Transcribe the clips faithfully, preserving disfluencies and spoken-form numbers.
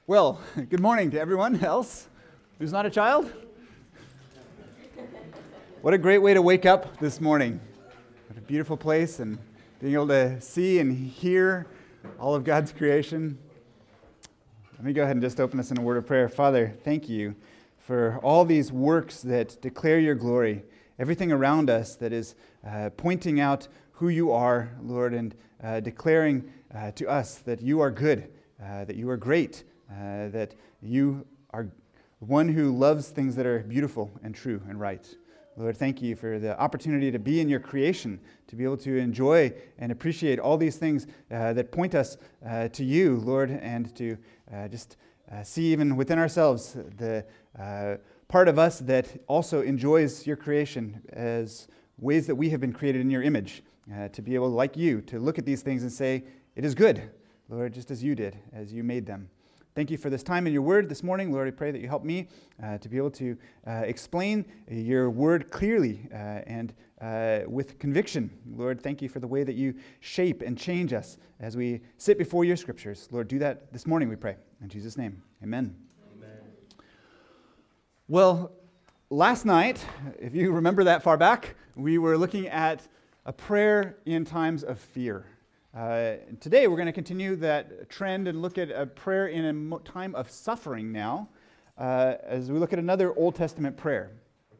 Well, good morning to everyone else who's not a child. What a great way to wake up this morning. What a beautiful place, and being able to see and hear all of God's creation. Let me go ahead and just open us in a word of prayer. Father, thank you for all these works that declare your glory, everything around us that is uh, pointing out who you are, Lord, and uh, declaring uh, to us that you are good, uh, that you are great, uh, that you are one who loves things that are beautiful and true and right. Lord, thank you for the opportunity to be in your creation, to be able to enjoy and appreciate all these things uh, that point us uh, to you, Lord, and to uh, just uh, see even within ourselves the uh, part of us that also enjoys your creation as ways that we have been created in your image, uh, to be able, like you, to look at these things and say, it is good, Lord, just as you did, as you made them. Thank you for this time in your word this morning. Lord, I pray that you help me uh, to be able to uh, explain your word clearly uh, and uh, with conviction. Lord, thank you for the way that you shape and change us as we sit before your scriptures. Lord, do that this morning, we pray. In Jesus' name, amen. Amen. Well, last night, if you remember that far back, we were looking at a prayer in times of fear. Uh, today we're going to continue that trend and look at a prayer in a mo- time of suffering now, uh, as we look at another Old Testament prayer.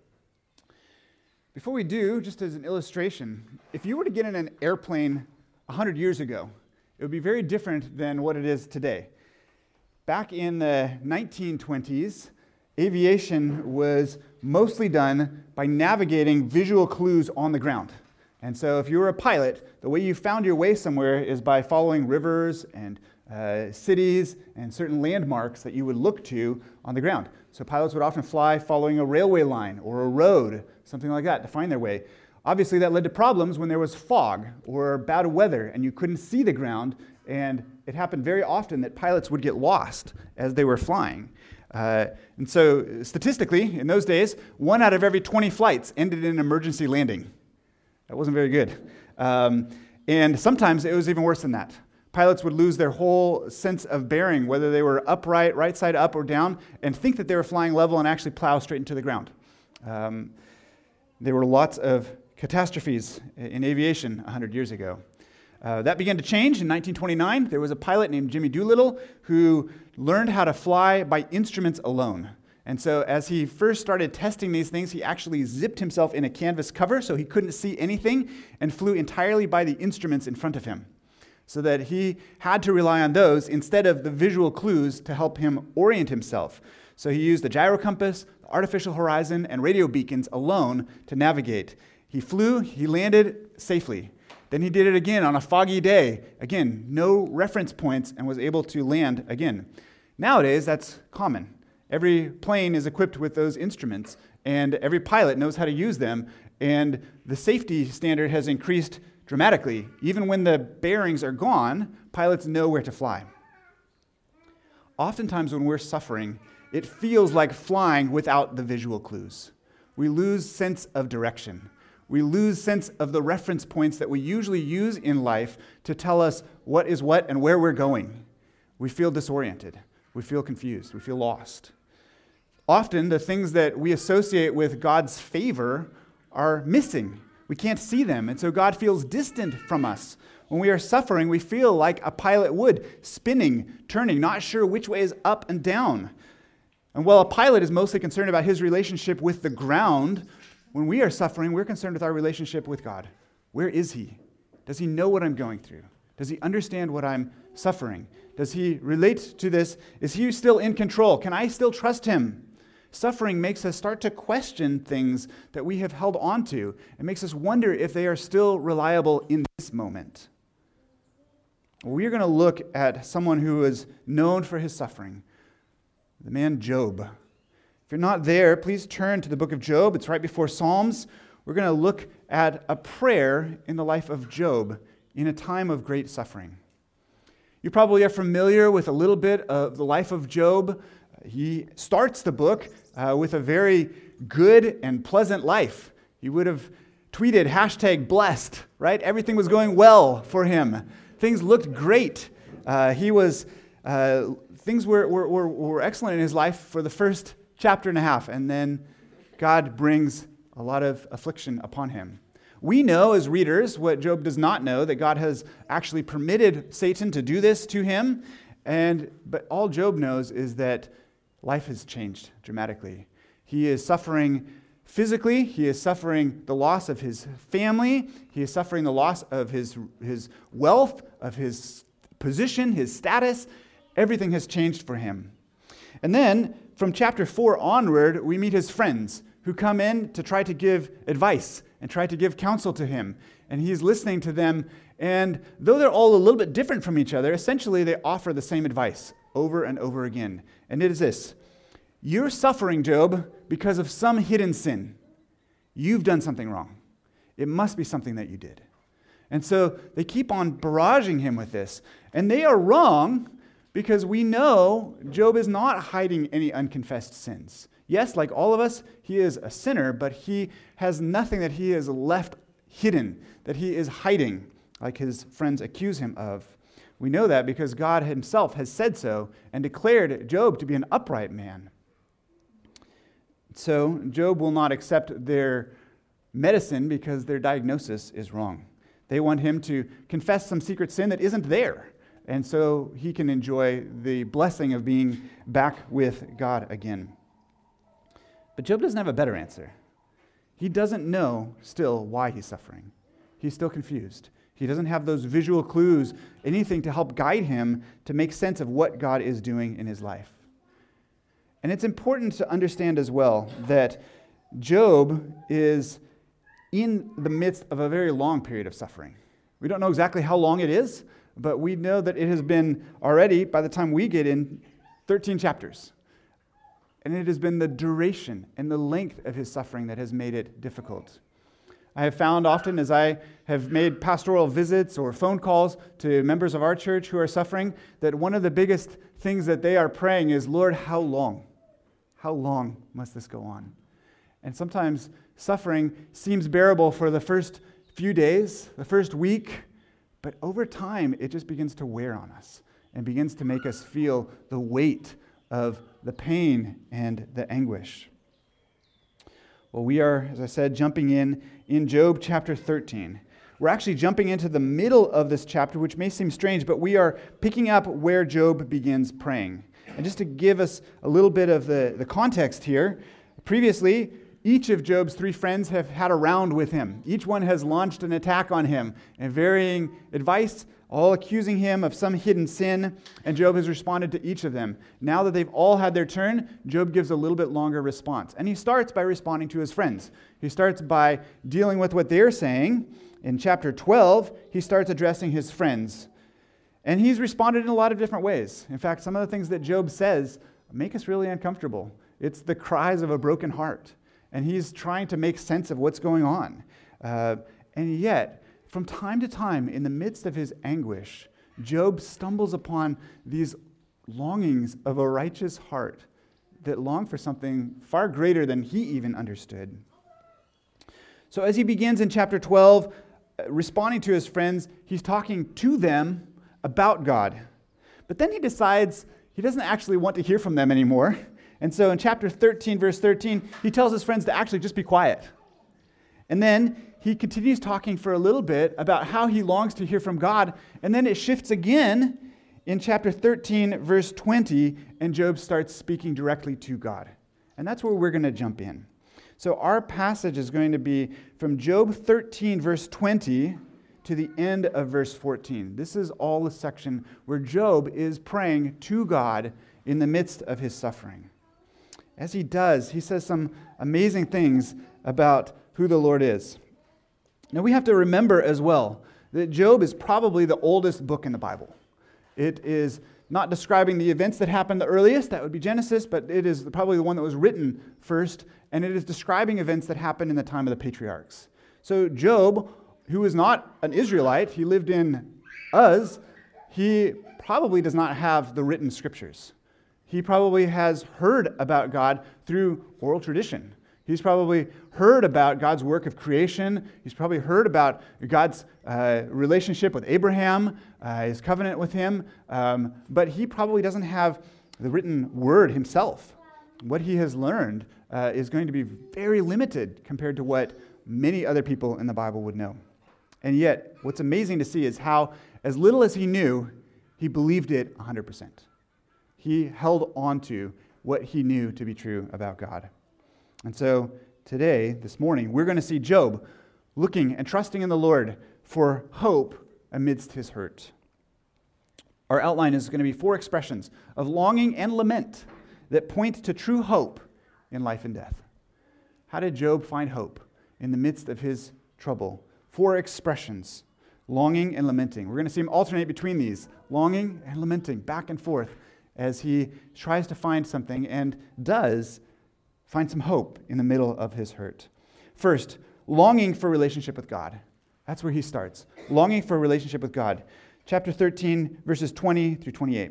Before we do, just as an illustration, if you were to get in an airplane one hundred years ago, it would be very different than what it is today. Back in the nineteen twenties, aviation was mostly done by navigating visual clues on the ground. And so if you were a pilot, the way you found your way somewhere is by following rivers and uh, cities and certain landmarks that you would look to on the ground. So pilots would often fly following a railway line or a road, something like that, to find their way. Obviously, that led to problems when there was fog or bad weather and you couldn't see the ground, and it happened very often that pilots would get lost as they were flying. Uh, and so statistically, in those days, one out of every twenty flights ended in an emergency landing. That wasn't very good. Um, and sometimes it was even worse than that. Pilots would lose their whole sense of bearing, whether they were upright, right side up or down, and think that they were flying level and actually plow straight into the ground. Um, there were lots of catastrophes in aviation one hundred years ago. Uh, that began to change in nineteen twenty-nine. There was a pilot named Jimmy Doolittle who learned how to fly by instruments alone. And so as he first started testing these things, he actually zipped himself in a canvas cover so he couldn't see anything and flew entirely by the instruments in front of him, so that he had to rely on those instead of the visual clues to help him orient himself. So he used the gyro compass, the artificial horizon, and radio beacons alone to navigate. He flew, he landed safely. Then he did it again on a foggy day. Again, no reference points, and was able to land again. Nowadays, that's common. Every plane is equipped with those instruments, and every pilot knows how to use them, and the safety standard has increased dramatically. Even when the bearings are gone, pilots know where to fly. Oftentimes when we're suffering, it feels like flying without the visual clues. We lose sense of direction. We lose sense of the reference points that we usually use in life to tell us what is what and where we're going. We feel disoriented. We feel confused. We feel lost. Often, the things that we associate with God's favor are missing. We can't see them, and so God feels distant from us. When we are suffering, we feel like a pilot would, spinning, turning, not sure which way is up and down. And while a pilot is mostly concerned about his relationship with the ground, when we are suffering, we're concerned with our relationship with God. Where is he? Does he know what I'm going through? Does he understand what I'm suffering? Does he relate to this? Is he still in control? Can I still trust him? Suffering makes us start to question things that we have held on to. It makes us wonder if they are still reliable in this moment. We're going to look at someone who is known for his suffering, the man Job. If you're not there, please turn to the book of Job. It's right before Psalms. We're going to look at a prayer in the life of Job in a time of great suffering. You probably are familiar with a little bit of the life of Job. He starts the book uh, with a very good and pleasant life. You would have tweeted hashtag blessed, right? Everything was going well for him. Things looked great. Uh, he was uh, things were, were, were, were excellent in his life for the first chapter and a half, and then God brings a lot of affliction upon him. We know as readers what Job does not know, that God has actually permitted Satan to do this to him, and but all Job knows is that life has changed dramatically. He is suffering physically, he is suffering the loss of his family, he is suffering the loss of his, his wealth, of his position, his status. Everything has changed for him. And then, from chapter four onward, we meet his friends who come in to try to give advice and try to give counsel to him. And he's listening to them, and though they're all a little bit different from each other, essentially they offer the same advice over and over again. And it is this: you're suffering, Job, because of some hidden sin. You've done something wrong. It must be something that you did. And so they keep on barraging him with this. And they are wrong, because we know Job is not hiding any unconfessed sins. Yes, like all of us, he is a sinner, but he has nothing that he has left hidden, that he is hiding, like his friends accuse him of. We know that because God himself has said so and declared Job to be an upright man. So Job will not accept their medicine because their diagnosis is wrong. They want him to confess some secret sin that isn't there, and so he can enjoy the blessing of being back with God again. But Job doesn't have a better answer. He doesn't know still why he's suffering. He's still confused. He doesn't have those visual clues, anything to help guide him to make sense of what God is doing in his life. And it's important to understand as well that Job is in the midst of a very long period of suffering. We don't know exactly how long it is, but we know that it has been already, by the time we get in, thirteen chapters. And it has been the duration and the length of his suffering that has made it difficult. I have found often as I have made pastoral visits or phone calls to members of our church who are suffering, that one of the biggest things that they are praying is, Lord, how long? How long must this go on? And sometimes suffering seems bearable for the first few days, the first week, but over time it just begins to wear on us and begins to make us feel the weight of the pain and the anguish. Well, we are, as I said, jumping in in Job chapter thirteen. We're actually jumping into the middle of this chapter, which may seem strange, but we are picking up where Job begins praying. And just to give us a little bit of the, the context here, previously, each of Job's three friends have had a round with him. Each one has launched an attack on him and varying advice, all accusing him of some hidden sin, and Job has responded to each of them. Now that they've all had their turn, Job gives a little bit longer response. And he starts by responding to his friends. He starts by dealing with what they're saying. In chapter twelve, he starts addressing his friends. And he's responded in a lot of different ways. In fact, some of the things that Job says make us really uncomfortable. It's the cries of a broken heart. And he's trying to make sense of what's going on. Uh, and yet, from time to time, in the midst of his anguish, Job stumbles upon these longings of a righteous heart that long for something far greater than he even understood. So as he begins in chapter twelve, uh, responding to his friends, he's talking to them about God. But then he decides he doesn't actually want to hear from them anymore. And so in chapter thirteen, verse thirteen, he tells his friends to actually just be quiet. And then he continues talking for a little bit about how he longs to hear from God. And then it shifts again in chapter thirteen, verse twenty, and Job starts speaking directly to God. And that's where we're going to jump in. So our passage is going to be from Job thirteen, verse twenty, to the end of verse fourteen. This is all the section where Job is praying to God in the midst of his suffering. As he does, he says some amazing things about who the Lord is. Now we have to remember as well that Job is probably the oldest book in the Bible. It is not describing the events that happened the earliest, that would be Genesis, but it is probably the one that was written first, and it is describing events that happened in the time of the patriarchs. So Job, who is not an Israelite, he lived in Uz, he probably does not have the written scriptures. He probably has heard about God through oral tradition. He's probably heard about God's work of creation. He's probably heard about God's uh, relationship with Abraham, uh, his covenant with him. Um, but he probably doesn't have the written word himself. What he has learned uh, is going to be very limited compared to what many other people in the Bible would know. And yet, what's amazing to see is how, as little as he knew, he believed it one hundred percent. He held on to what he knew to be true about God. And so today, this morning, we're going to see Job looking and trusting in the Lord for hope amidst his hurt. Our outline is going to be four expressions of longing and lament that point to true hope in life and death. How did Job find hope in the midst of his trouble? Four expressions, longing and lamenting. We're going to see him alternate between these, longing and lamenting, back and forth, as he tries to find something and does find some hope in the middle of his hurt. First, longing for relationship with God. That's where he starts. Longing for a relationship with God. Chapter thirteen, verses twenty through twenty-eight.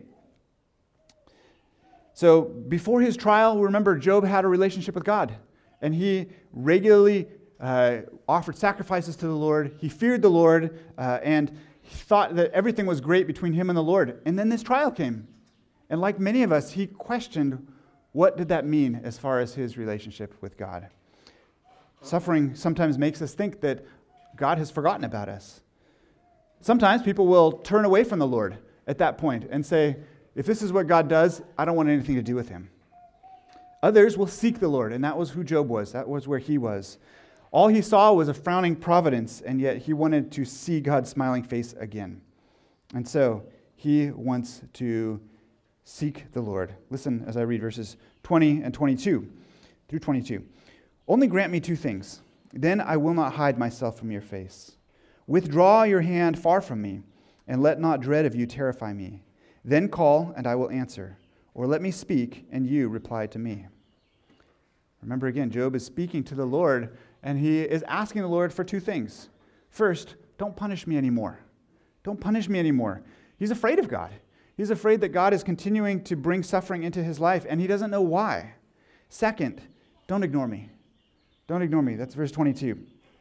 So before his trial, remember, Job had a relationship with God, and he regularly uh, offered sacrifices to the Lord. He feared the Lord, uh, and he thought that everything was great between him and the Lord. And then this trial came. And like many of us, he questioned, what did that mean as far as his relationship with God? Suffering sometimes makes us think that God has forgotten about us. Sometimes people will turn away from the Lord at that point and say, if this is what God does, I don't want anything to do with him. Others will seek the Lord, and that was who Job was. That was where he was. All he saw was a frowning providence, and yet he wanted to see God's smiling face again. And so he wants to seek the Lord. Listen as I read verses twenty and twenty-two through twenty-two. Only grant me two things, then I will not hide myself from your face. Withdraw your hand far from me, and let not dread of you terrify me. Then call, and I will answer, or let me speak, and you reply to me. Remember again, Job is speaking to the Lord, and he is asking the Lord for two things. First, don't punish me anymore. Don't punish me anymore. He's afraid of God. He's afraid that God is continuing to bring suffering into his life, and he doesn't know why. Second, don't ignore me. Don't ignore me. That's verse twenty-two.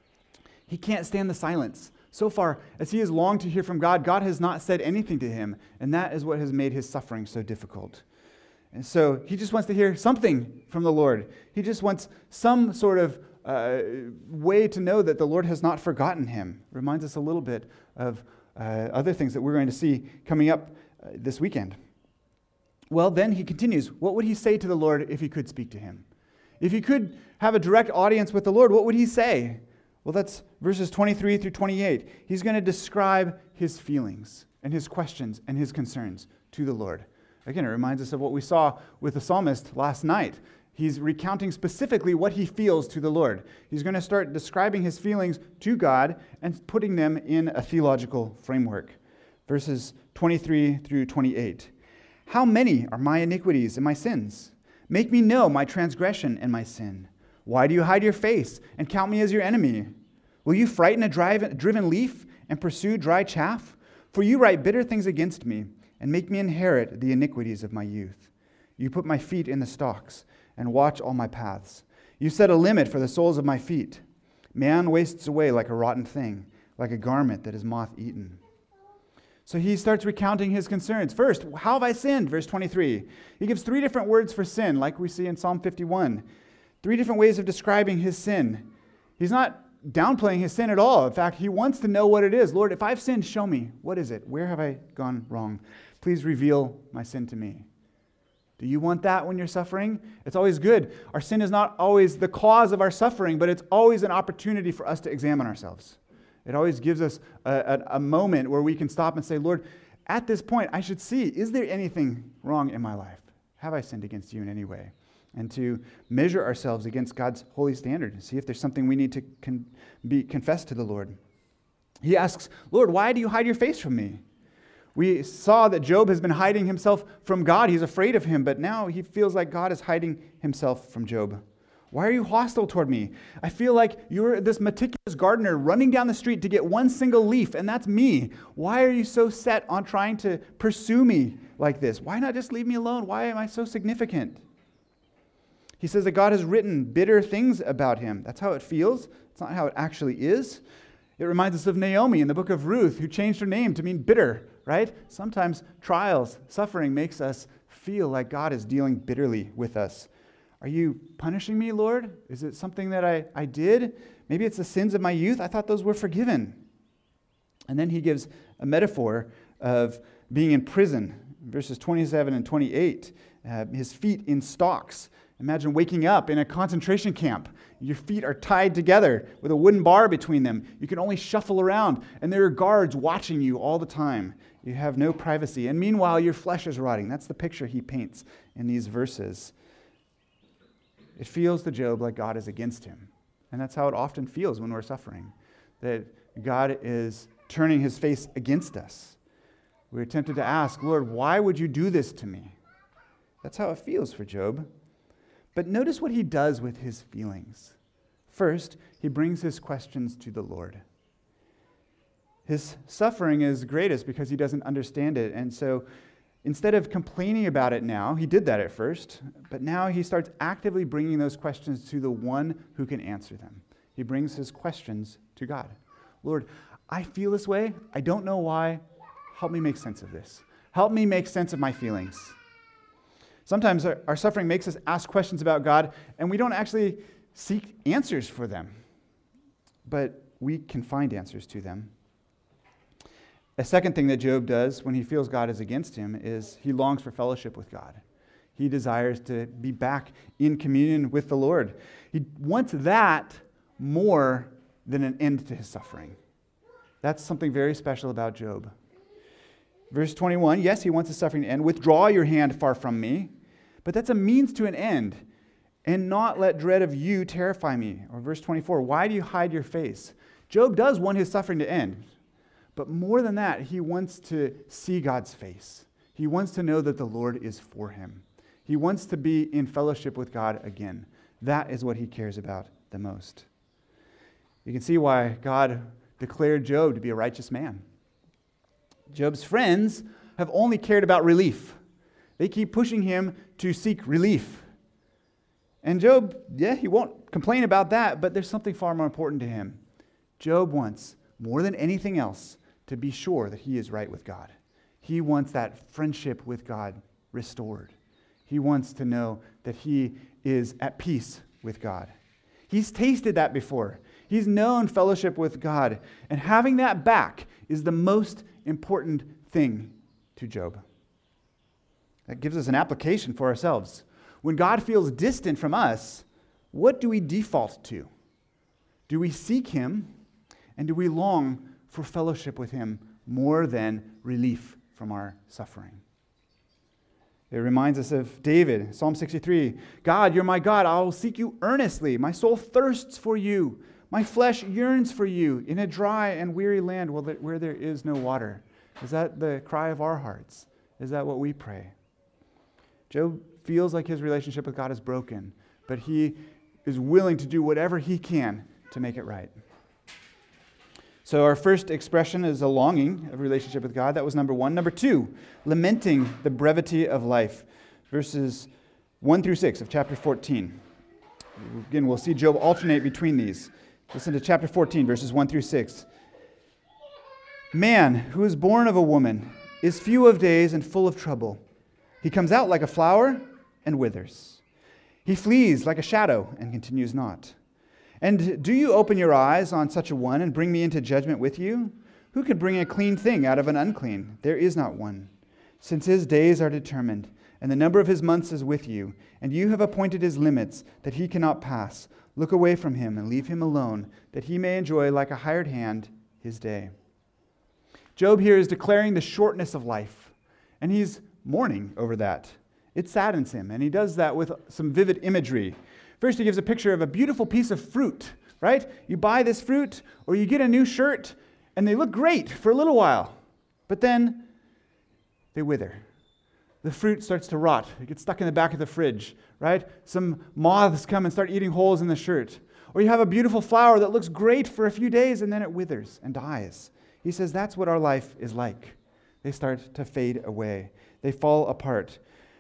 He can't stand the silence. So far, as he has longed to hear from God, God has not said anything to him, and that is what has made his suffering so difficult. And so he just wants to hear something from the Lord. He just wants some sort of uh, way to know that the Lord has not forgotten him. Reminds us a little bit of uh, other things that we're going to see coming up uh, this weekend. Well, then he continues. What would he say to the Lord if he could speak to him? If he could have a direct audience with the Lord, what would he say? Well, that's verses twenty-three through twenty-eight. He's going to describe his feelings and his questions and his concerns to the Lord. Again, it reminds us of what we saw with the psalmist last night. He's recounting specifically what he feels to the Lord. He's going to start describing his feelings to God and putting them in a theological framework. Verses twenty-three through twenty-eight. How many are my iniquities and my sins? Make me know my transgression and my sin. Why do you hide your face and count me as your enemy? Will you frighten a drive, driven leaf and pursue dry chaff? For you write bitter things against me and make me inherit the iniquities of my youth. You put my feet in the stocks and watch all my paths. You set a limit for the soles of my feet. Man wastes away like a rotten thing, like a garment that is moth-eaten. So he starts recounting his concerns. First, how have I sinned? Verse twenty-three. He gives three different words for sin, like we see in Psalm fifty-one. Three different ways of describing his sin. He's not downplaying his sin at all. In fact, he wants to know what it is. Lord, if I've sinned, show me. What is it? Where have I gone wrong? Please reveal my sin to me. Do you want that when you're suffering? It's always good. Our sin is not always the cause of our suffering, but it's always an opportunity for us to examine ourselves. It always gives us a, a, a moment where we can stop and say, Lord, at this point, I should see, is there anything wrong in my life? Have I sinned against you in any way? And to measure ourselves against God's holy standard and see if there's something we need to con- be confessed to the Lord. He asks, Lord, why do you hide your face from me? We saw that Job has been hiding himself from God. He's afraid of him, but now he feels like God is hiding himself from Job. Why are you hostile toward me? I feel like you're this meticulous gardener running down the street to get one single leaf, and that's me. Why are you so set on trying to pursue me like this? Why not just leave me alone? Why am I so significant? He says that God has written bitter things about him. That's how it feels. It's not how it actually is. It reminds us of Naomi in the book of Ruth, who changed her name to mean bitter, right? Sometimes trials, suffering makes us feel like God is dealing bitterly with us. Are you punishing me, Lord? Is it something that I, I did? Maybe it's the sins of my youth. I thought those were forgiven. And then he gives a metaphor of being in prison, verses twenty-seven and twenty-eight. Uh, his feet in stocks. Imagine waking up in a concentration camp. Your feet are tied together with a wooden bar between them. You can only shuffle around, and there are guards watching you all the time. You have no privacy. And meanwhile, your flesh is rotting. That's the picture he paints in these verses. It feels to Job like God is against him. And that's how it often feels when we're suffering, that God is turning his face against us. We're tempted to ask, Lord, why would you do this to me? That's how it feels for Job. But notice what he does with his feelings. First, he brings his questions to the Lord. His suffering is greatest because he doesn't understand it. And so instead of complaining about it now, he did that at first, but now he starts actively bringing those questions to the one who can answer them. He brings his questions to God. Lord, I feel this way. I don't know why. Help me make sense of this. Help me make sense of my feelings. Sometimes our, our suffering makes us ask questions about God, and we don't actually seek answers for them, but we can find answers to them. A second thing that Job does when he feels God is against him is he longs for fellowship with God. He desires to be back in communion with the Lord. He wants that more than an end to his suffering. That's something very special about Job. Verse twenty-one, yes, he wants his suffering to end. Withdraw your hand far from me. But that's a means to an end. And not let dread of you terrify me. Or verse twenty-four, why do you hide your face? Job does want his suffering to end. But more than that, he wants to see God's face. He wants to know that the Lord is for him. He wants to be in fellowship with God again. That is what he cares about the most. You can see why God declared Job to be a righteous man. Job's friends have only cared about relief. They keep pushing him to seek relief. And Job, yeah, he won't complain about that, but there's something far more important to him. Job wants, more than anything else, to be sure that he is right with God. He wants that friendship with God restored. He wants to know that he is at peace with God. He's tasted that before. He's known fellowship with God. And having that back is the most important thing to Job. That gives us an application for ourselves. When God feels distant from us, what do we default to? Do we seek him, and do we long for fellowship with him more than relief from our suffering? It reminds us of David, Psalm sixty-three. God, you're my God. I will seek you earnestly. My soul thirsts for you. My flesh yearns for you in a dry and weary land where there is no water. Is that the cry of our hearts? Is that what we pray? Job feels like his relationship with God is broken, but he is willing to do whatever he can to make it right. So our first expression is a longing of relationship with God. That was number one. Number two, lamenting the brevity of life. Verses one through six of chapter fourteen. Again, we'll see Job alternate between these. Listen to chapter fourteen, verses one through six. Man who is born of a woman is few of days and full of trouble. He comes out like a flower and withers. He flees like a shadow and continues not. And do you open your eyes on such a one and bring me into judgment with you? Who could bring a clean thing out of an unclean? There is not one. Since his days are determined, and the number of his months is with you, and you have appointed his limits that he cannot pass, look away from him and leave him alone, that he may enjoy like a hired hand his day. Job here is declaring the shortness of life, and he's mourning over that. It saddens him, and he does that with some vivid imagery. First, he gives a picture of a beautiful piece of fruit, right? You buy this fruit, or you get a new shirt, and they look great for a little while, but then they wither. The fruit starts to rot. It gets stuck in the back of the fridge, right? Some moths come and start eating holes in the shirt. Or you have a beautiful flower that looks great for a few days, and then it withers and dies. He says that's what our life is like. They start to fade away. They fall apart.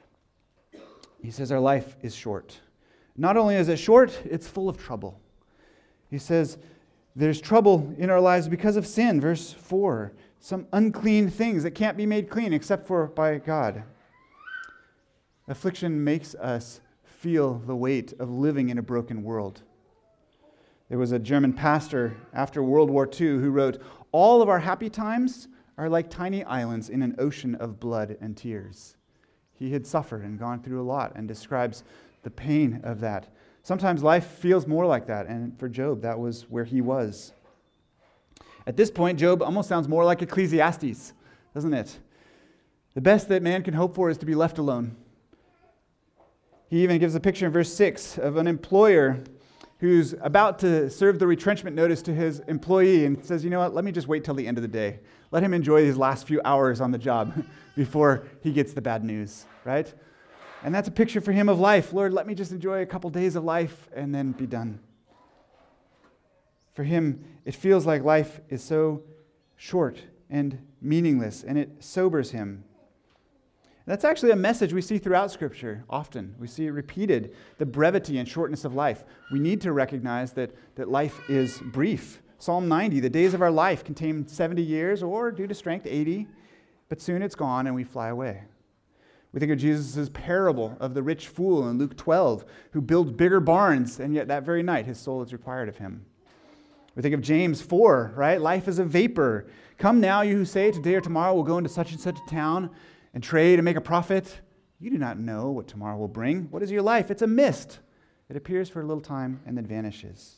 He says our life is short. Not only is it short, it's full of trouble. He says there's trouble in our lives because of sin. Verse four, some unclean things that can't be made clean except for by God. Affliction makes us feel the weight of living in a broken world. There was a German pastor after World War Two who wrote, "All of our happy times are like tiny islands in an ocean of blood and tears." He had suffered and gone through a lot and describes the pain of that. Sometimes life feels more like that, and for Job, that was where he was. At this point, Job almost sounds more like Ecclesiastes, doesn't it? The best that man can hope for is to be left alone. He even gives a picture in verse six of an employer who's about to serve the retrenchment notice to his employee and says, you know what, let me just wait till the end of the day. Let him enjoy his last few hours on the job before he gets the bad news, right? And that's a picture for him of life. Lord, let me just enjoy a couple days of life and then be done. For him, it feels like life is so short and meaningless, and it sobers him. That's actually a message we see throughout Scripture often. We see it repeated, the brevity and shortness of life. We need to recognize that, that life is brief. Psalm ninety, the days of our life contain seventy years, or due to strength, eighty, but soon it's gone and we fly away. We think of Jesus' parable of the rich fool in Luke twelve, who built bigger barns, and yet that very night his soul is required of him. We think of James four, right? Life is a vapor. Come now, you who say, today or tomorrow we'll go into such and such a town and trade and make a profit. You do not know what tomorrow will bring. What is your life? It's a mist. It appears for a little time and then vanishes.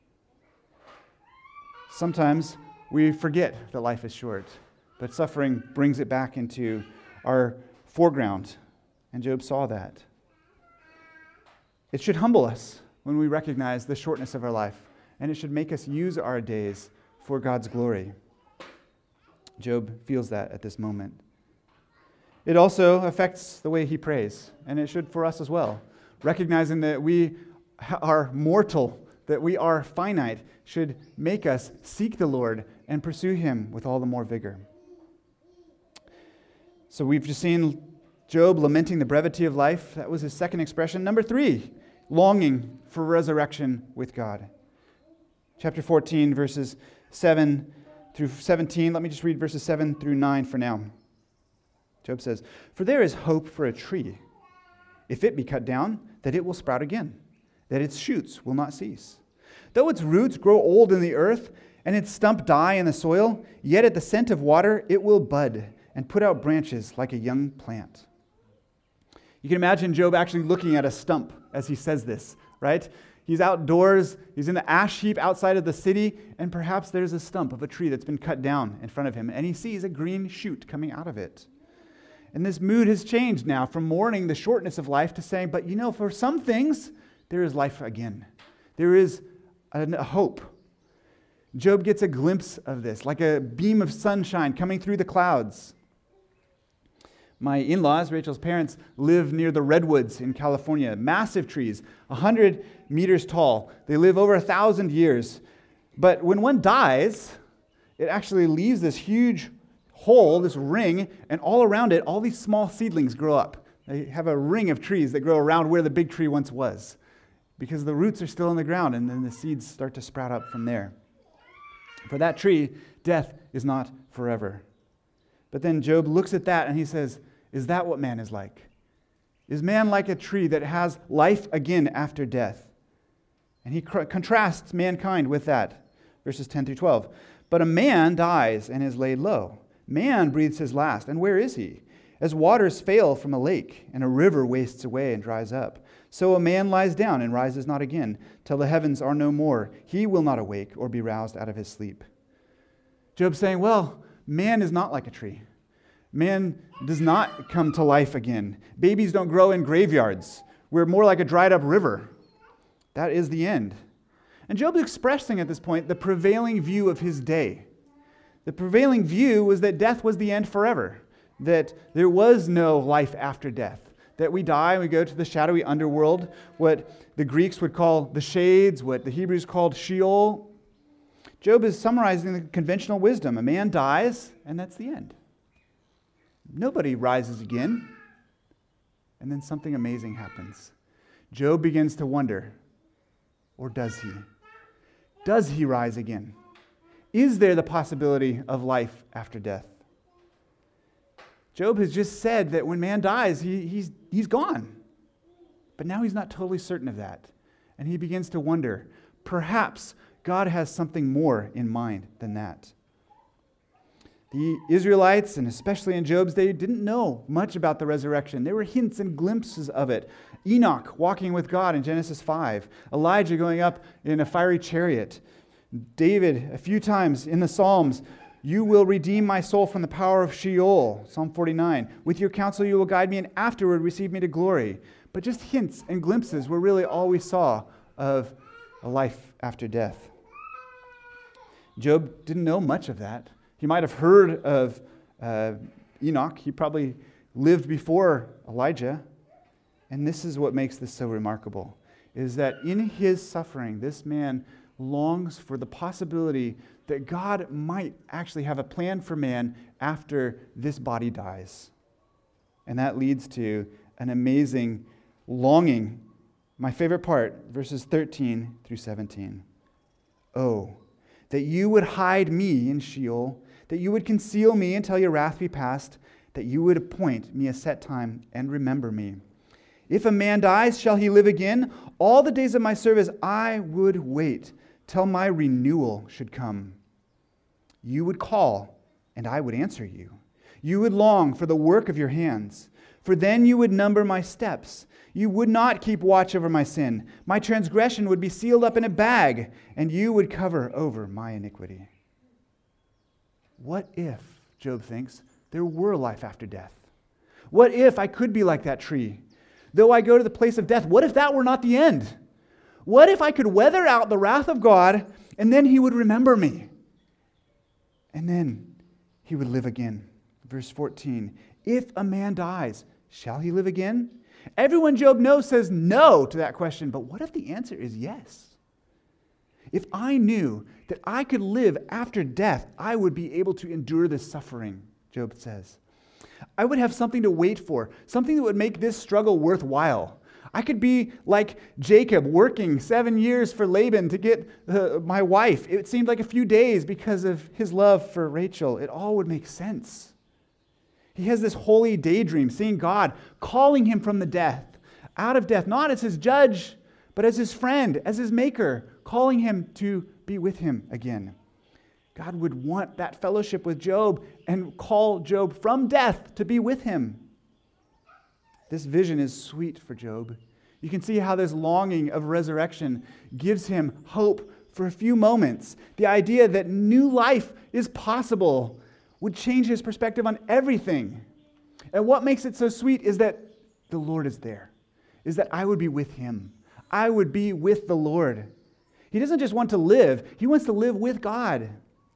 Sometimes we forget that life is short, but suffering brings it back into our foreground, and Job saw that. It should humble us when we recognize the shortness of our life, and it should make us use our days for God's glory. Job feels that at this moment. It also affects the way he prays, and it should for us as well. Recognizing that we are mortal, that we are finite, should make us seek the Lord and pursue him with all the more vigor. So we've just seen Job lamenting the brevity of life. That was his second expression. Number three, longing for resurrection with God. Chapter fourteen, verses seven through seventeen. Let me just read verses seven through nine for now. Job says, "For there is hope for a tree, if it be cut down, that it will sprout again, that its shoots will not cease. Though its roots grow old in the earth, and its stump die in the soil, yet at the scent of water it will bud, and put out branches like a young plant." You can imagine Job actually looking at a stump as he says this, right? He's outdoors, he's in the ash heap outside of the city, and perhaps there's a stump of a tree that's been cut down in front of him, and he sees a green shoot coming out of it. And this mood has changed now from mourning the shortness of life to saying, but you know, for some things, there is life again. There is a, a hope. Job gets a glimpse of this, like a beam of sunshine coming through the clouds. My in-laws, Rachel's parents, live near the redwoods in California. Massive trees, one hundred meters tall. They live over a thousand years. But when one dies, it actually leaves this huge hole, this ring, and all around it, all these small seedlings grow up. They have a ring of trees that grow around where the big tree once was, because the roots are still in the ground, and then the seeds start to sprout up from there. For that tree, death is not forever. But then Job looks at that and he says, is that what man is like? Is man like a tree that has life again after death? And he cr- contrasts mankind with that. Verses ten through twelve. But a man dies and is laid low. Man breathes his last, and where is he? As waters fail from a lake, and a river wastes away and dries up, so a man lies down and rises not again, till the heavens are no more. He will not awake or be roused out of his sleep. Job's saying, well, man is not like a tree. Man does not come to life again. Babies don't grow in graveyards. We're more like a dried up river. That is the end. And Job is expressing at this point the prevailing view of his day. The prevailing view was that death was the end forever, that there was no life after death, that we die and we go to the shadowy underworld, what the Greeks would call the shades, what the Hebrews called Sheol. Job is summarizing the conventional wisdom. A man dies, and that's the end. Nobody rises again. And then something amazing happens. Job begins to wonder, or does he? Does he rise again? Is there the possibility of life after death? Job has just said that when man dies, he, he's, he's gone. But now he's not totally certain of that. And he begins to wonder, perhaps God has something more in mind than that. The Israelites, and especially in Job's day, didn't know much about the resurrection. There were hints and glimpses of it. Enoch walking with God in Genesis five. Elijah going up in a fiery chariot. David, a few times in the Psalms, you will redeem my soul from the power of Sheol, Psalm forty-nine. With your counsel you will guide me, and afterward receive me to glory. But just hints and glimpses were really all we saw of a life after death. Job didn't know much of that. He might have heard of uh, Enoch. He probably lived before Elijah. And this is what makes this so remarkable, is that in his suffering, this man longs for the possibility that God might actually have a plan for man after this body dies. And that leads to an amazing longing. My favorite part, verses thirteen through seventeen. Oh, that you would hide me in Sheol, that you would conceal me until your wrath be past, that you would appoint me a set time and remember me. If a man dies, shall he live again? All the days of my service I would wait till my renewal should come. You would call, and I would answer you. You would long for the work of your hands, for then you would number my steps. You would not keep watch over my sin. My transgression would be sealed up in a bag, and you would cover over my iniquity. What if, Job thinks, there were life after death? What if I could be like that tree? Though I go to the place of death, what if that were not the end? What if I could weather out the wrath of God, and then he would remember me? And then he would live again. Verse fourteen, if a man dies, shall he live again? Everyone Job knows says no to that question, but what if the answer is yes? If I knew that I could live after death, I would be able to endure this suffering, Job says. I would have something to wait for, something that would make this struggle worthwhile. I could be like Jacob, working seven years for Laban to get uh, my wife. It seemed like a few days because of his love for Rachel. It all would make sense. He has this holy daydream, seeing God calling him from the death, out of death, not as his judge, but as his friend, as his maker, calling him to be with him again. God would want that fellowship with Job and call Job from death to be with him. This vision is sweet for Job. You can see how this longing of resurrection gives him hope for a few moments. The idea that new life is possible would change his perspective on everything. And what makes it so sweet is that the Lord is there, is that I would be with him. I would be with the Lord. He doesn't just want to live, he wants to live with God.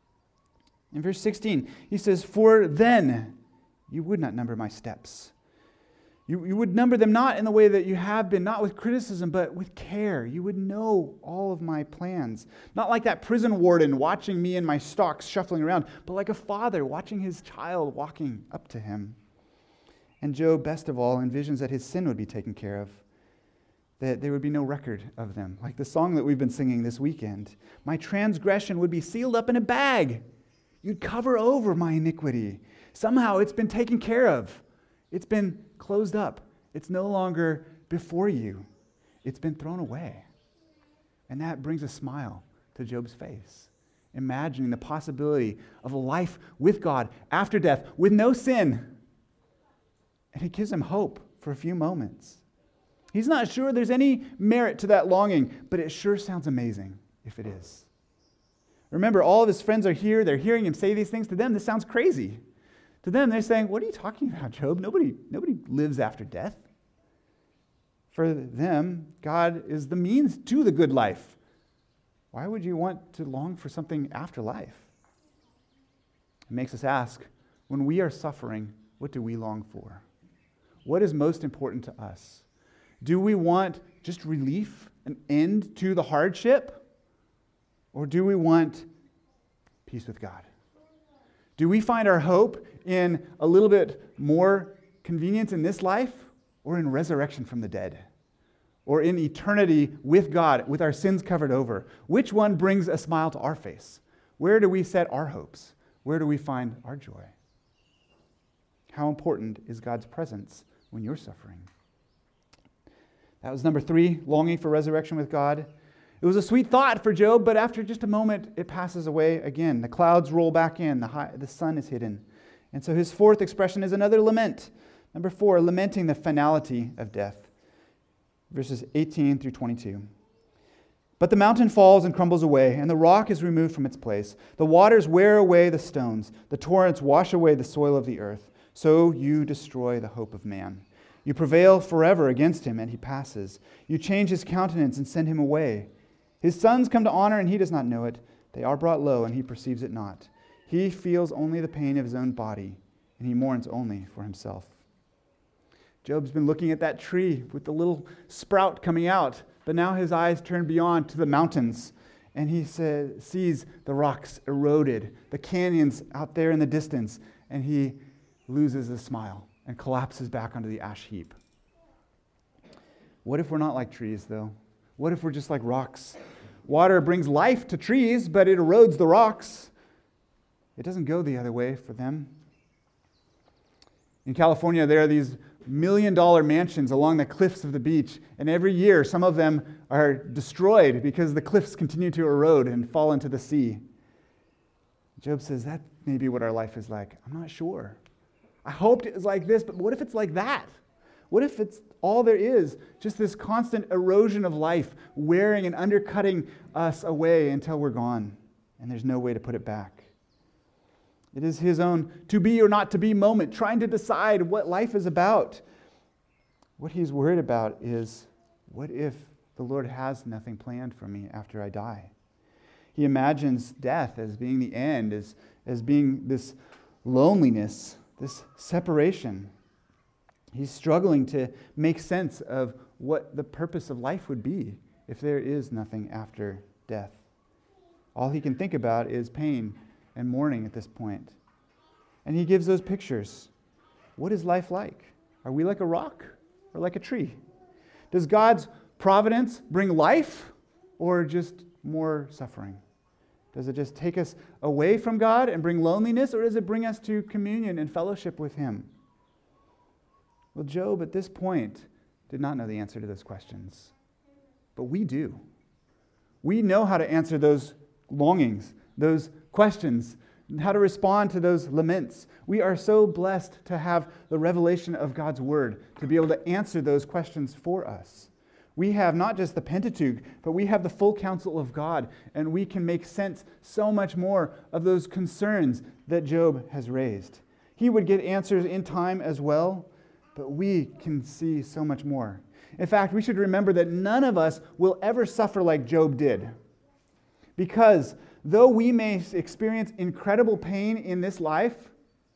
In verse sixteen, he says, for then you would not number my steps. You, you would number them not in the way that you have been, not with criticism, but with care. You would know all of my plans. Not like that prison warden watching me and my stocks shuffling around, but like a father watching his child walking up to him. And Job, best of all, envisions that his sin would be taken care of, that there would be no record of them. Like the song that we've been singing this weekend. My transgression would be sealed up in a bag. You'd cover over my iniquity. Somehow it's been taken care of. It's been closed up. It's no longer before you. It's been thrown away. And that brings a smile to Job's face, imagining the possibility of a life with God after death with no sin. And it gives him hope for a few moments. He's not sure there's any merit to that longing, but it sure sounds amazing if it is. Remember, all of his friends are here. They're hearing him say these things. To them, this sounds crazy. To them, they're saying, what are you talking about, Job? Nobody, nobody lives after death. For them, God is the means to the good life. Why would you want to long for something after life? It makes us ask, when we are suffering, what do we long for? What is most important to us? Do we want just relief, an end to the hardship? Or do we want peace with God? Do we find our hope in a little bit more convenience in this life, or in resurrection from the dead? Or in eternity with God, with our sins covered over? Which one brings a smile to our face? Where do we set our hopes? Where do we find our joy? how important is God's presence when you're suffering? That was number three, longing for resurrection with God. It was a sweet thought for Job, but after just a moment, it passes away again. The clouds roll back in. The, high, the sun is hidden. And so his fourth expression is another lament. Number four, lamenting the finality of death. Verses eighteen through twenty-two. But the mountain falls and crumbles away, and the rock is removed from its place. The waters wear away the stones. The torrents wash away the soil of the earth. So you destroy the hope of man. You prevail forever against him, and he passes. You change his countenance and send him away. His sons come to honor, and he does not know it. They are brought low, and he perceives it not. He feels only the pain of his own body, and he mourns only for himself. Job's been looking at that tree with the little sprout coming out, but now his eyes turn beyond to the mountains, and he says, sees the rocks eroded, the canyons out there in the distance, and he loses a smile and collapses back onto the ash heap. What if we're not like trees, though? What if we're just like rocks? Water brings life to trees, but it erodes the rocks. It doesn't go the other way for them. In California, there are these million-dollar mansions along the cliffs of the beach, and every year some of them are destroyed because the cliffs continue to erode and fall into the sea. Job says, that may be what our life is like. I'm not sure. I hoped it was like this, but what if it's like that? What if it's all there is, just this constant erosion of life, wearing and undercutting us away until we're gone, and there's no way to put it back? It is his own to be or not to be moment, trying to decide what life is about. What he's worried about is, what if the Lord has nothing planned for me after I die? He imagines death as being the end, as, as being this loneliness, this separation. He's struggling to make sense of what the purpose of life would be if there is nothing after death. All he can think about is pain and mourning at this point. And he gives those pictures. What is life like? Are we like a rock or like a tree? Does God's providence bring life or just more suffering? Does it just take us away from God and bring loneliness, or does it bring us to communion and fellowship with him? Well, Job at this point did not know the answer to those questions. But we do. We know how to answer those longings, those questions, how to respond to those laments. We are so blessed to have the revelation of God's word, to be able to answer those questions for us. We have not just the Pentateuch, but we have the full counsel of God, and we can make sense so much more of those concerns that Job has raised. He would get answers in time as well, but we can see so much more. In fact, we should remember that none of us will ever suffer like Job did. Because though we may experience incredible pain in this life,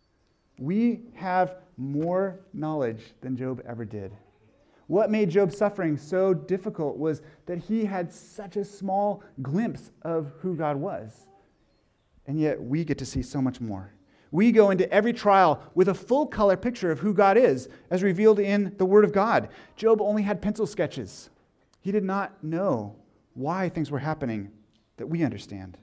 we have more knowledge than Job ever did. What made Job's suffering so difficult was that he had such a small glimpse of who God was. And yet we get to see so much more. We go into every trial with a full color picture of who God is, as revealed in the Word of God. Job only had pencil sketches. He did not know why things were happening that we understand.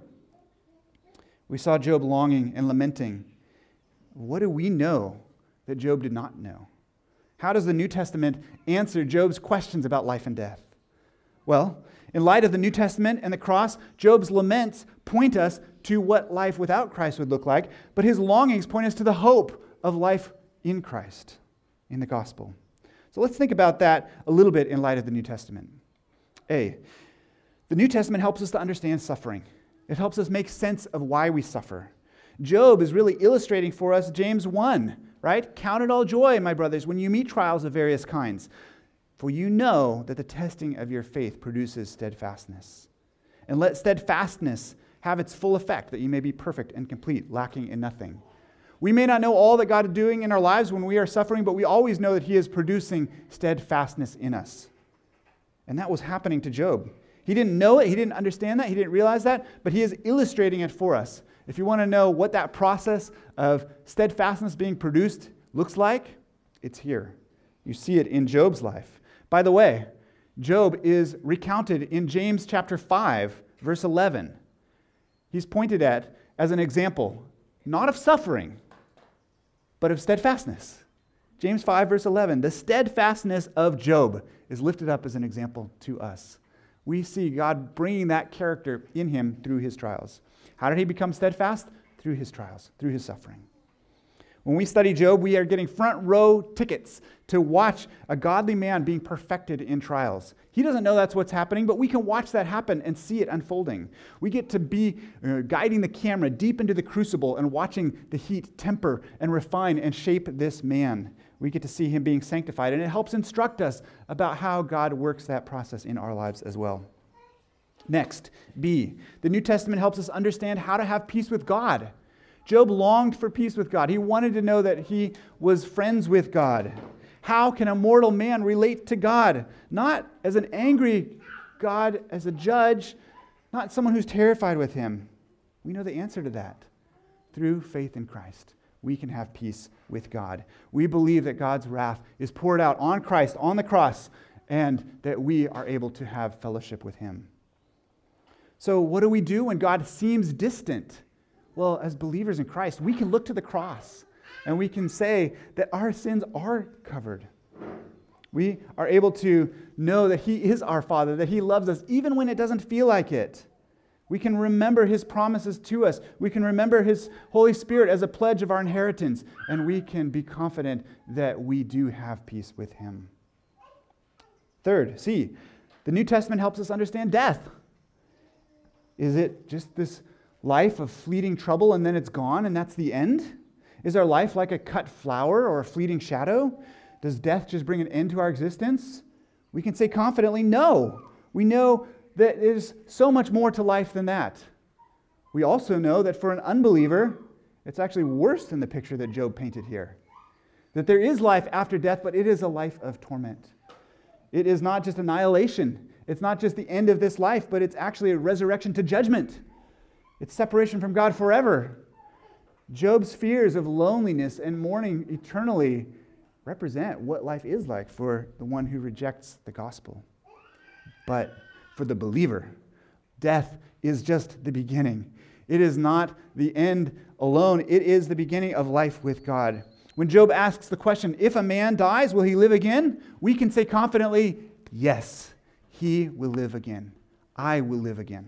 We saw Job longing and lamenting. What do we know that Job did not know? How does the New Testament answer Job's questions about life and death? Well, in light of the New Testament and the cross, Job's laments point us to what life without Christ would look like, but his longings point us to the hope of life in Christ, in the gospel. So let's think about that a little bit in light of the New Testament. A, the New Testament helps us to understand suffering. It helps us make sense of why we suffer. Job is really illustrating for us James one, right? Count it all joy, my brothers, when you meet trials of various kinds. For you know that the testing of your faith produces steadfastness. And let steadfastness have its full effect, that you may be perfect and complete, lacking in nothing. We may not know all that God is doing in our lives when we are suffering, but we always know that he is producing steadfastness in us. And that was happening to Job. He didn't know it, he didn't understand that, he didn't realize that, but he is illustrating it for us. If you want to know what that process of steadfastness being produced looks like, it's here. You see it in Job's life. By the way, Job is recounted in James chapter five, verse eleven. He's pointed at as an example, not of suffering, but of steadfastness. James five, verse eleven, the steadfastness of Job is lifted up as an example to us. We see God bringing that character in him through his trials. How did he become steadfast? Through his trials, through his suffering. When we study Job, we are getting front row tickets to watch a godly man being perfected in trials. He doesn't know that's what's happening, but we can watch that happen and see it unfolding. We get to be uh, guiding the camera deep into the crucible and watching the heat temper and refine and shape this man. We get to see him being sanctified, and it helps instruct us about how God works that process in our lives as well. Next, B, the New Testament helps us understand how to have peace with God. Job longed for peace with God. He wanted to know that he was friends with God. How can a mortal man relate to God? Not as an angry God, as a judge, not someone who's terrified with him. We know the answer to that. Through faith in Christ, we can have peace with God. We believe that God's wrath is poured out on Christ, on the cross, and that we are able to have fellowship with him. So what do we do when God seems distant? Well, as believers in Christ, we can look to the cross and we can say that our sins are covered. We are able to know that he is our Father, that he loves us even when it doesn't feel like it. We can remember his promises to us. We can remember his Holy Spirit as a pledge of our inheritance, and we can be confident that we do have peace with him. Third, C, the New Testament helps us understand death. Is it just this life of fleeting trouble and then it's gone and that's the end? Is our life like a cut flower or a fleeting shadow? Does death just bring an end to our existence? We can say confidently, no. We know that there's so much more to life than that. We also know that for an unbeliever, it's actually worse than the picture that Job painted here. That there is life after death, but it is a life of torment. It is not just annihilation. It's not just the end of this life, but it's actually a resurrection to judgment. It's separation from God forever. Job's fears of loneliness and mourning eternally represent what life is like for the one who rejects the gospel. But for the believer, death is just the beginning. It is not the end alone. It is the beginning of life with God. When Job asks the question, if a man dies, will he live again? We can say confidently, yes, he will live again. I will live again.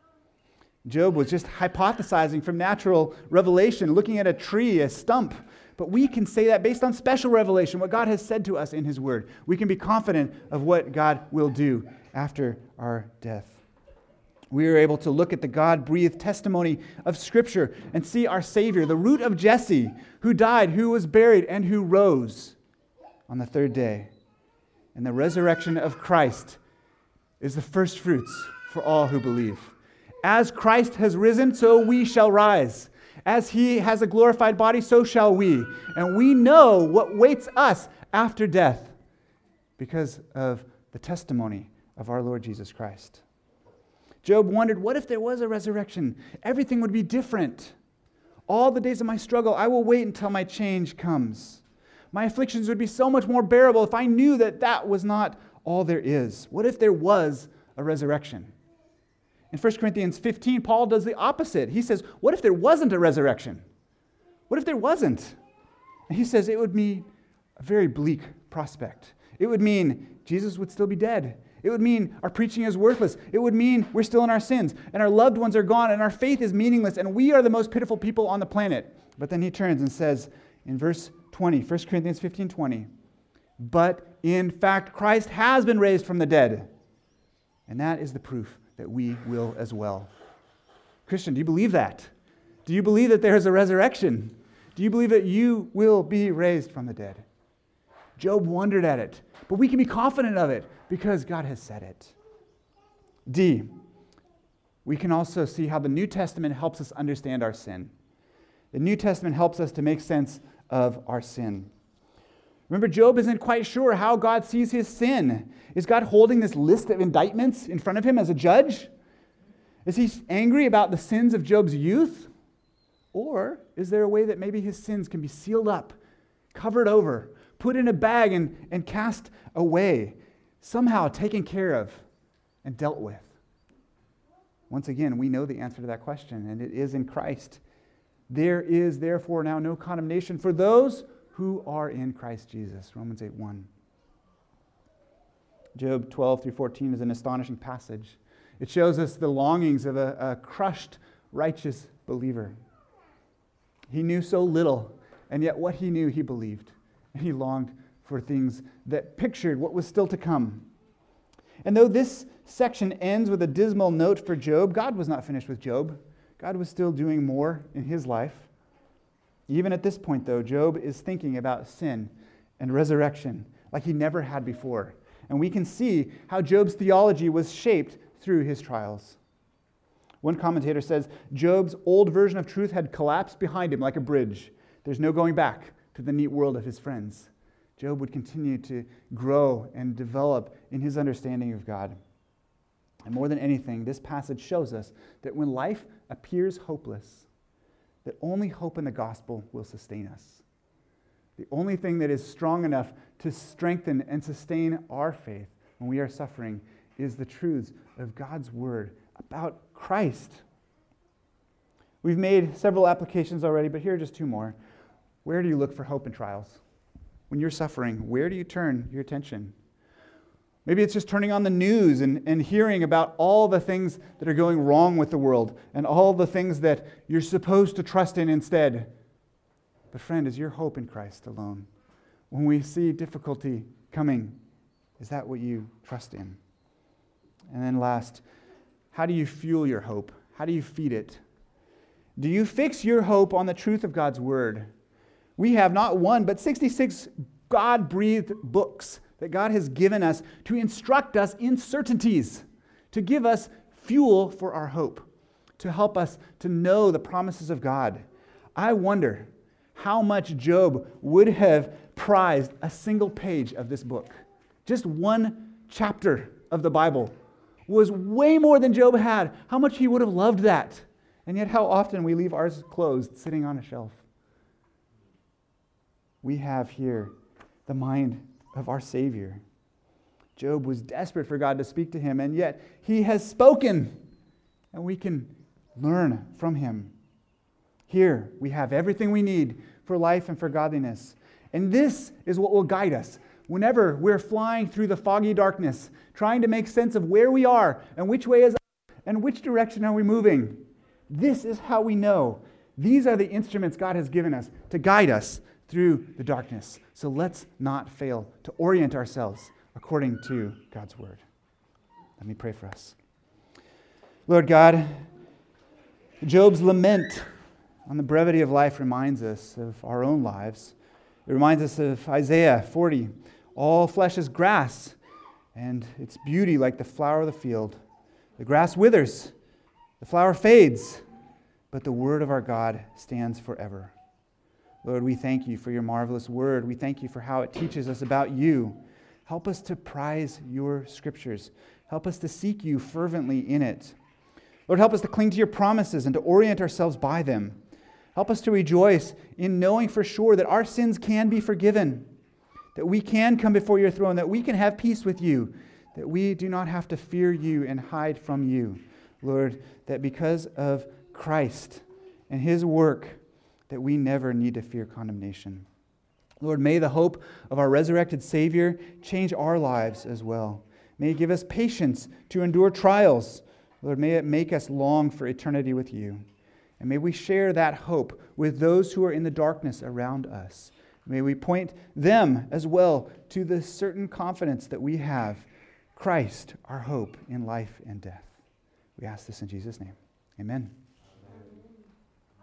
Job was just hypothesizing from natural revelation, looking at a tree, a stump. But we can say that based on special revelation, what God has said to us in his word. We can be confident of what God will do after our death. We are able to look at the God-breathed testimony of Scripture and see our Savior, the root of Jesse, who died, who was buried, and who rose on the third day. And the resurrection of Christ is the first fruits for all who believe. As Christ has risen, so we shall rise. As he has a glorified body, so shall we. And we know what waits us after death because of the testimony of our Lord Jesus Christ. Job wondered, what if there was a resurrection? Everything would be different. All the days of my struggle, I will wait until my change comes. My afflictions would be so much more bearable if I knew that that was not all there is. What if there was a resurrection? In First Corinthians fifteen, Paul does the opposite. He says, what if there wasn't a resurrection? What if there wasn't? And he says it would be a very bleak prospect. It would mean Jesus would still be dead. It would mean our preaching is worthless. It would mean we're still in our sins, and our loved ones are gone, and our faith is meaningless, and we are the most pitiful people on the planet. But then he turns and says in verse twenty, First Corinthians fifteen twenty, but in fact Christ has been raised from the dead. And that is the proof that we will as well. Christian, do you believe that? Do you believe that there is a resurrection? Do you believe that you will be raised from the dead? Job wondered at it, but we can be confident of it because God has said it. D, we can also see how the New Testament helps us understand our sin. The New Testament helps us to make sense of our sin. Remember, Job isn't quite sure how God sees his sin. Is God holding this list of indictments in front of him as a judge? Is he angry about the sins of Job's youth? Or is there a way that maybe his sins can be sealed up, covered over, put in a bag and, and cast away, somehow taken care of and dealt with? Once again, we know the answer to that question, and it is in Christ. There is therefore now no condemnation for those who are in Christ Jesus. Romans eight one. Job twelve through fourteen is an astonishing passage. It shows us the longings of a, a crushed, righteous believer. He knew so little, and yet what he knew he believed. And he longed for things that pictured what was still to come. And though this section ends with a dismal note for Job, God was not finished with Job. God was still doing more in his life. Even at this point, though, Job is thinking about sin and resurrection like he never had before. And we can see how Job's theology was shaped through his trials. One commentator says, Job's old version of truth had collapsed behind him like a bridge. There's no going back to the neat world of his friends. Job would continue to grow and develop in his understanding of God. And more than anything, this passage shows us that when life appears hopeless, that only hope in the gospel will sustain us. The only thing that is strong enough to strengthen and sustain our faith when we are suffering is the truths of God's word about Christ. We've made several applications already, but here are just two more. Where do you look for hope in trials? When you're suffering, where do you turn your attention? Maybe it's just turning on the news and, and hearing about all the things that are going wrong with the world and all the things that you're supposed to trust in instead. But friend, is your hope in Christ alone? When we see difficulty coming, is that what you trust in? And then last, how do you fuel your hope? How do you feed it? Do you fix your hope on the truth of God's word? We have not one, but sixty-six God-breathed books that God has given us to instruct us in certainties, to give us fuel for our hope, to help us to know the promises of God. I wonder how much Job would have prized a single page of this book. Just one chapter of the Bible was way more than Job had. How much he would have loved that. And yet how often we leave ours closed, sitting on a shelf. We have here the mind of our Savior. Job was desperate for God to speak to him, and yet he has spoken, and we can learn from him. Here we have everything we need for life and for godliness. And this is what will guide us whenever we're flying through the foggy darkness, trying to make sense of where we are and which way is up and which direction are we moving. This is how we know. These are the instruments God has given us to guide us through the darkness. So let's not fail to orient ourselves according to God's word. Let me pray for us. Lord God, Job's lament on the brevity of life reminds us of our own lives. It reminds us of Isaiah forty. All flesh is grass, and its beauty like the flower of the field. The grass withers, the flower fades, but the word of our God stands forever. Lord, we thank you for your marvelous word. We thank you for how it teaches us about you. Help us to prize your scriptures. Help us to seek you fervently in it. Lord, help us to cling to your promises and to orient ourselves by them. Help us to rejoice in knowing for sure that our sins can be forgiven, that we can come before your throne, that we can have peace with you, that we do not have to fear you and hide from you. Lord, that because of Christ and his work, that we never need to fear condemnation. Lord, may the hope of our resurrected Savior change our lives as well. May it give us patience to endure trials. Lord, may it make us long for eternity with you. And may we share that hope with those who are in the darkness around us. May we point them as well to the certain confidence that we have, Christ, our hope in life and death. We ask this in Jesus' name. Amen.